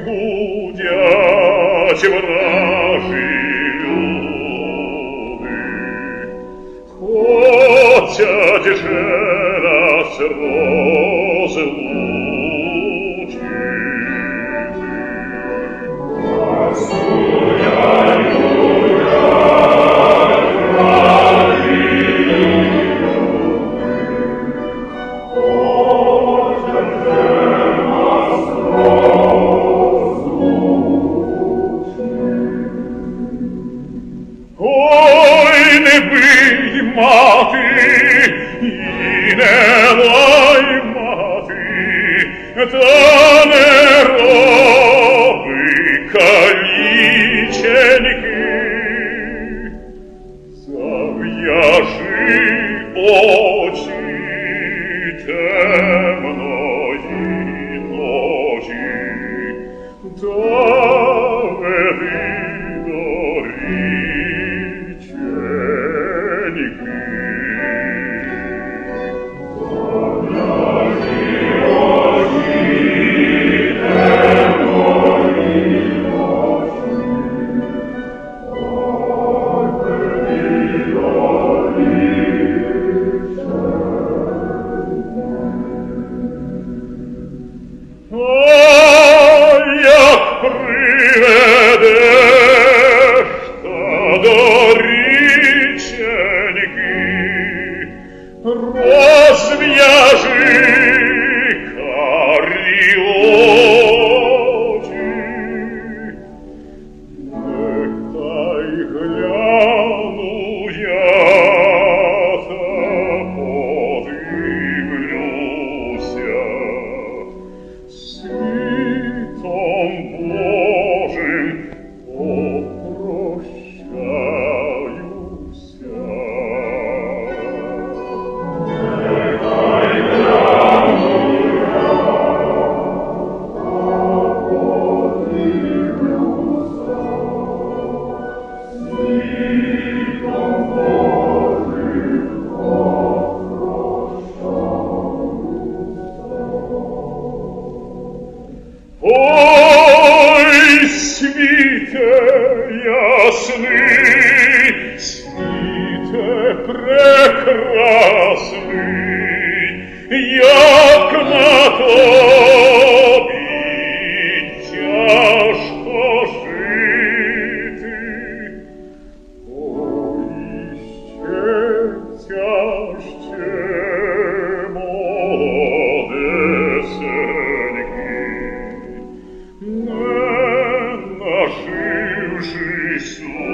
гудять вражі люди, хотять же нас розлучити. Ой, не бий, мати, і не лай, мати, та не роби каліченьки. Зав'яжи очі темної ночі, та веди до річеньки. Як приведеш та до річеньки, розв'яжи карі очі, нехай гляну я та подивлюся. Світом Божим попрощаюся. Нехай гляну я, подивлюся. Світом Божим ой, світе ясний, світе прекрасний, як на тобі тяжко жити. Ой, ще тяжче, молодесенький, не нажившись